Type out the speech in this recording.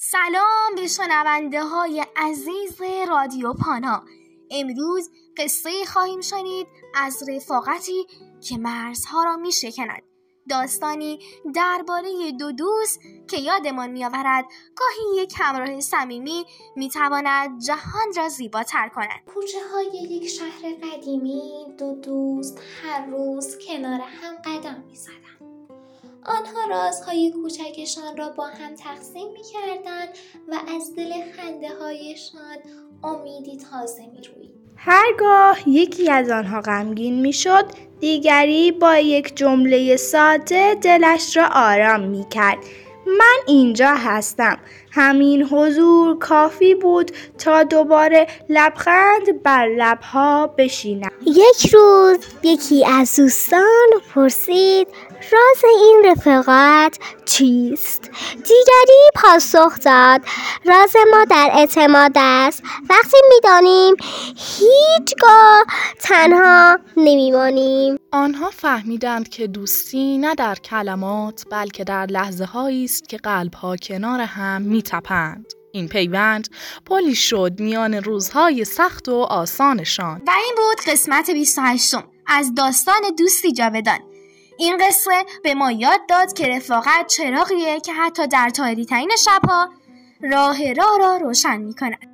سلام به شنونده های عزیز رادیو پانا. امروز قصه خواهیم شنید از رفاقتی که مرزها را می شکند. داستانی درباره دو دوست که یادمان می آورد گاهی یک همراه صمیمی می تواند جهان را زیباتر کند. کوچه های یک شهر قدیمی، دو دوست هر روز کنار هم قدم می زدند. آنها رازهای کوچکشان را با هم تقسیم می کردند و از دل خنده هایشان امیدی تازه می روید. هرگاه یکی از آنها غمگین می شد، دیگری با یک جمله ساده دلش را آرام می کرد. من اینجا هستم. همین حضور کافی بود تا دوباره لبخند بر لبها بشینم. یک روز یکی از دوستان پرسید راز این رفاقت چیست؟ دیگری پاسخ داد راز ما در اعتماد است. وقتی می‌دانیم هیچگاه تنها نمی‌مانیم. آنها فهمیدند که دوستی نه در کلمات بلکه در لحظه‌هایی است که قلب‌ها کنار هم می‌تپند. این پیوند پلی شد میان روزهای سخت و آسانشان. و این بود قسمت 28 از داستان دوستی جاودان. این قصه به ما یاد داد که رفاقت چراغیه که حتی در تاریک‌ترین شب‌ها راه را روشن می‌کند.